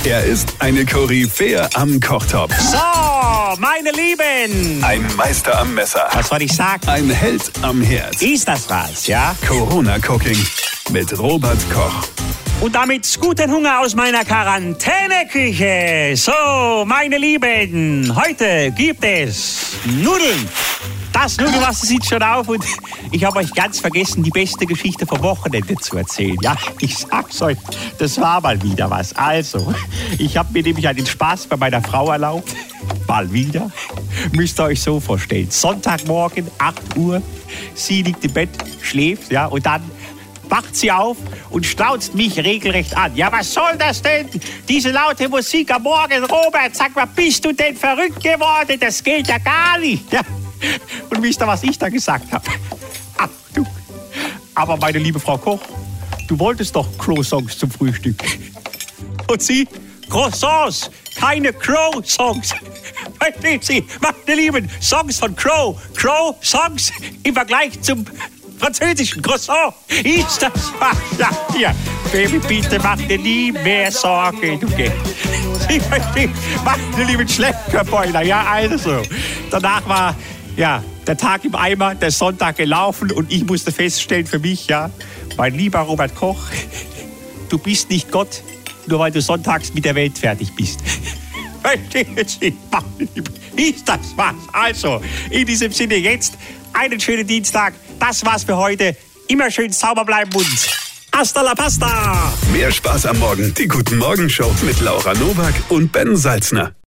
Er ist eine Koryphäe am Kochtopf. So, meine Lieben. Ein Meister am Messer. Was soll ich sagen? Ein Held am Herd. Ist das was, ja? Corona Cooking mit Robert Koch. Und damit guten Hunger aus meiner Quarantäneküche. So, meine Lieben, heute gibt es Nudeln. Das Nudelwasser sieht schon auf und ich habe euch ganz vergessen, die beste Geschichte vom Wochenende zu erzählen. Ja, ich sag's euch, das war mal wieder was. Also, ich habe mir nämlich einen Spaß bei meiner Frau erlaubt. Mal wieder. Müsst ihr euch so vorstellen. Sonntagmorgen, 8 Uhr. Sie liegt im Bett, schläft, ja, und dann wacht sie auf und strauzt mich regelrecht an. Ja, was soll das denn? Diese laute Musik am Morgen, Robert, sag mal, bist du denn verrückt geworden? Das geht ja gar nicht. Ja. Und wisst ihr, was ich da gesagt habe? Ach du. Aber meine liebe Frau Koch, du wolltest doch Croissants zum Frühstück. Und sie? Croissants, keine Crow-Songs. Verstehen Sie, meine Lieben, Songs von Crow. Crow-Songs im Vergleich zum französischen Croissant. Ist das was? Ja, hier. Baby, bitte mach dir nie mehr Sorge, du gehst. Sie verstehen, meine lieben Schleppkörperbeiner. Ja, also. Danach war, ja, der Tag im Eimer, der Sonntag gelaufen und ich musste feststellen für mich, ja, mein lieber Robert Koch, du bist nicht Gott, nur weil du sonntags mit der Welt fertig bist. Verstehen Sie, meine Lieben, ist das was? Also, in diesem Sinne jetzt einen schönen Dienstag. Das war's für heute. Immer schön sauber bleiben und hasta la pasta! Mehr Spaß am Morgen. Die Guten Morgen Show mit Laura Nowak und Ben Salzner.